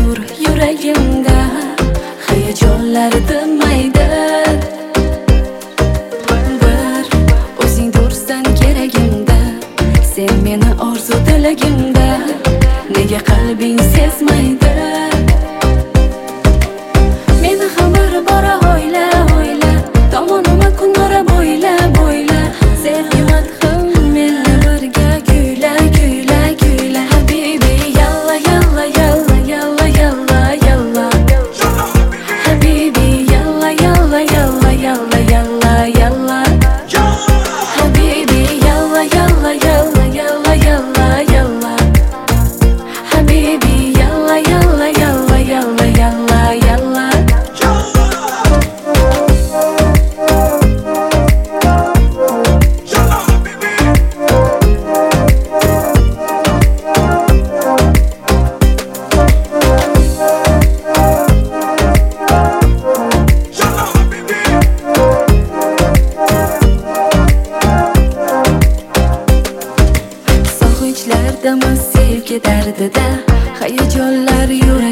tur yuragimda, hayajonlar tinmaydi. Bir o'zing tursan keragimda, sen meni orzu tilagimda, nega qalbing sezmaydi? Meni xabar bora o'yla o'yla, tomonima kunora bo'yla bo'yla, sevgi madhim menga birga kuyla kuyla kuyla. Habibi yalla yalla yalla yalla yalla yalla, habibi yalla yalla yalla yalla yalla yalla, habibi yalla yalla yalla yalla yalla yalla, habibi yalla yalla yalla yalla yalla yalla. Sog'inchlardamiz sevgi dardida, hayajonlar yuragimda.